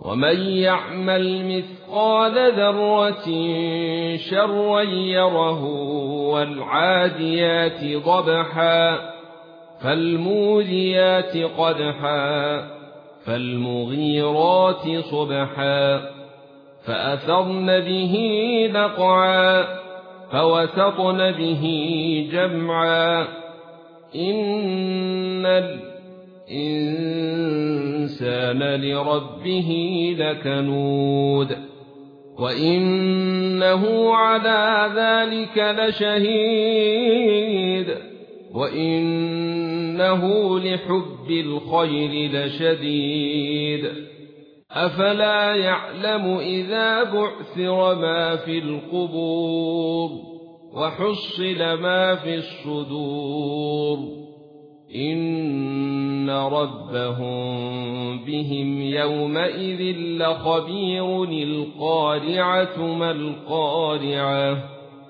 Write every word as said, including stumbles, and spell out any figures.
ومن يعمل مثقال ذرة شرا يره والعاديات ضبحا فالموريات قدحا فالمغيرات صبحا فأثرن به نقعا فوسطن به جمعا إن الإنسان لربه لكنود وإنه على ذلك لشهيد وإنه لحب الخير لشديد أفلا يعلم إذا بعثر ما في القبور وحصل ما في الصدور إن ربهم بهم يومئذ لخبير القارعة ما القارعة